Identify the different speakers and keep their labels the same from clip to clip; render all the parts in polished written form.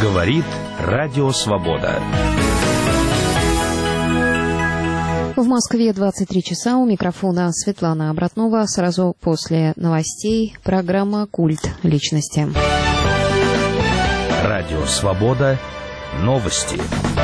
Speaker 1: Говорит Радио Свобода.
Speaker 2: В Москве 23 часа. У микрофона Светлана Обратнова. Сразу после новостей программа «Культ личности».
Speaker 1: Радио Свобода. Новости.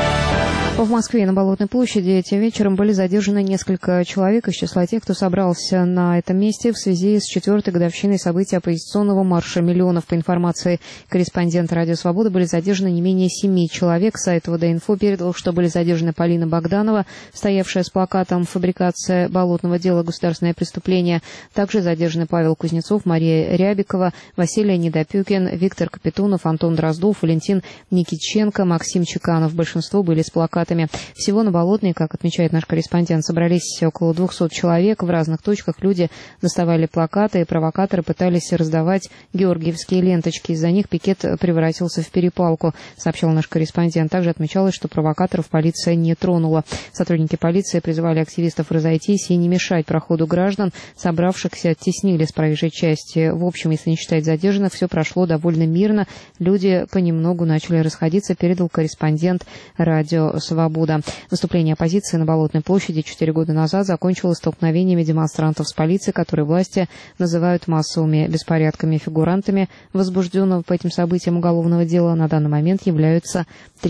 Speaker 2: В Москве на Болотной площади этим вечером были задержаны несколько человек из числа тех, кто собрался на этом месте в связи с 4-й годовщиной событий оппозиционного марша миллионов. По информации корреспондента «Радио Свобода», были задержаны не менее 7 человек. Сайт ВД-Инфо передал, что были задержаны Полина Богданова, стоявшая с плакатом «Фабрикация болотного дела. Государственное преступление». Также задержаны Павел Кузнецов, Мария Рябикова, Василий Недопюкин, Виктор Капитонов, Антон Дроздов, Валентин Никитченко, Максим Чеканов. Большинство были с плакатами. Всего на Болотной, как отмечает наш корреспондент, собрались около 200 человек. В разных точках люди доставали плакаты, и провокаторы пытались раздавать георгиевские ленточки. Из-за них пикет превратился в перепалку, сообщил наш корреспондент. Также отмечалось, что провокаторов полиция не тронула. Сотрудники полиции призывали активистов разойтись и не мешать проходу граждан. Собравшихся оттеснили с проезжей части. В общем, если не считать задержанных, все прошло довольно мирно. Люди понемногу начали расходиться, передал корреспондент «Радио Свобода». Выступление оппозиции на Болотной площади 4 года назад закончилось столкновениями демонстрантов с полицией, которые власти называют массовыми беспорядками. Фигурантами возбужденного по этим событиям уголовного дела на данный момент являются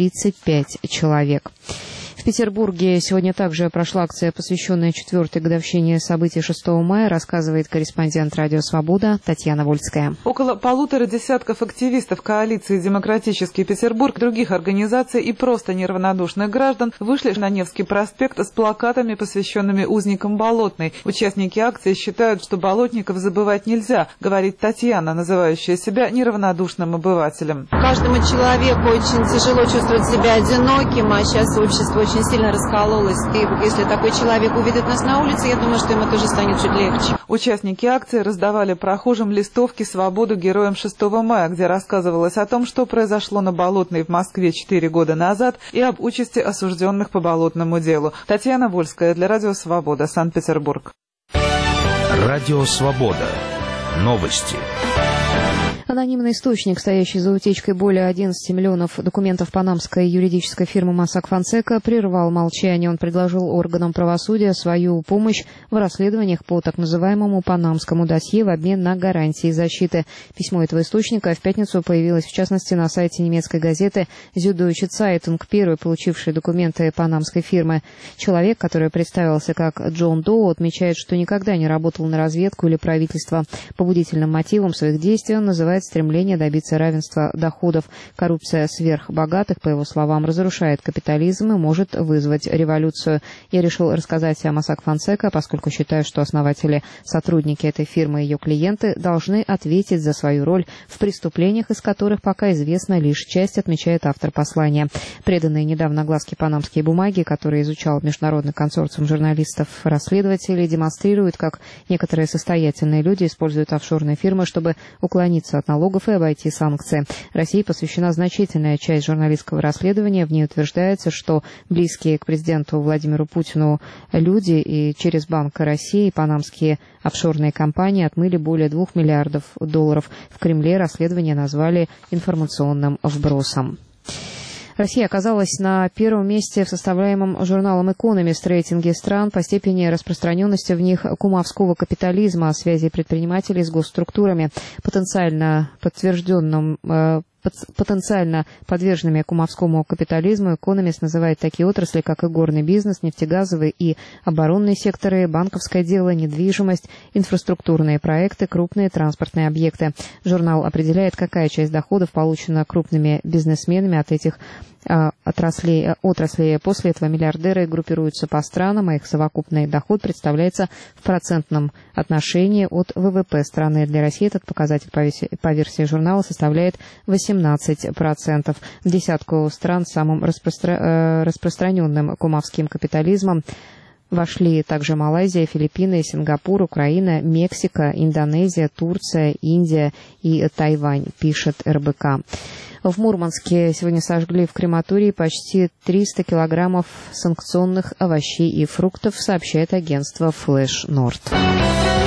Speaker 2: 35 человек. В Петербурге сегодня также прошла акция, посвященная 4-й годовщине событий 6 мая, рассказывает корреспондент «Радио Свобода» Татьяна Вольская.
Speaker 3: Около 1,5 десятков активистов коалиции «Демократический Петербург», других организаций и просто неравнодушных граждан вышли на Невский проспект с плакатами, посвященными узникам Болотной. Участники акции считают, что болотников забывать нельзя, говорит Татьяна, называющая себя неравнодушным обывателем.
Speaker 4: Каждому человеку очень тяжело чувствовать себя одиноким, а сейчас общество очень сильно раскололось. И если такой человек увидит нас на улице, я думаю, что ему тоже станет чуть легче.
Speaker 3: Участники акции раздавали прохожим листовки «Свободу героям 6 мая», где рассказывалось о том, что произошло на Болотной в Москве 4 года назад и об участи осужденных по болотному делу. Татьяна Вольская для Радио Свобода, Санкт-Петербург.
Speaker 1: Радио Свобода. Новости.
Speaker 2: Анонимный источник, стоящий за утечкой более 11 миллионов документов панамской юридической фирмы Mossack Fonseca, прервал молчание. Он предложил органам правосудия свою помощь в расследованиях по так называемому панамскому досье в обмен на гарантии защиты. Письмо этого источника в пятницу появилось, в частности, на сайте немецкой газеты Süddeutsche Zeitung, первой получившей документы панамской фирмы. Человек, который представился как Джон Доу, отмечает, что никогда не работал на разведку или правительство. Побудительным мотивом своих действий он называет стремление добиться равенства доходов. Коррупция сверхбогатых, по его словам, разрушает капитализм и может вызвать революцию. Я решил рассказать о Mossack Fonseca, поскольку считаю, что основатели, сотрудники этой фирмы и ее клиенты должны ответить за свою роль в преступлениях, из которых пока известна лишь часть, отмечает автор послания. Преданные недавно огласке панамские бумаги, которые изучал международный консорциум журналистов-расследователей, демонстрируют, как некоторые состоятельные люди используют офшорные фирмы, чтобы уклониться от налогов и обойти санкции. России посвящена значительная часть журналистского расследования. В ней утверждается, что близкие к президенту Владимиру Путину люди и через Банк России панамские офшорные компании отмыли более $2 миллиардов. В Кремле расследование назвали информационным вбросом. Россия оказалась на первом месте в составляемом журналом «Экономист» рейтинге стран по степени распространенности в них кумовского капитализма, связи предпринимателей с госструктурами, потенциально подверженными кумовскому капитализму. «Экономист» называет такие отрасли, как игорный бизнес, нефтегазовый и оборонные секторы, банковское дело, недвижимость, инфраструктурные проекты, крупные транспортные объекты. Журнал определяет, какая часть доходов получена крупными бизнесменами от этих отраслей. После этого миллиардеры группируются по странам, а их совокупный доход представляется в процентном отношении от ВВП страны. Для России этот показатель по версии журнала составляет 18%. В десятку стран с самым распространенным кумовским капитализмом вошли также Малайзия, Филиппины, Сингапур, Украина, Мексика, Индонезия, Турция, Индия и Тайвань, пишет РБК. В Мурманске сегодня сожгли в крематории почти 300 килограммов санкционных овощей и фруктов, сообщает агентство Flash Nord.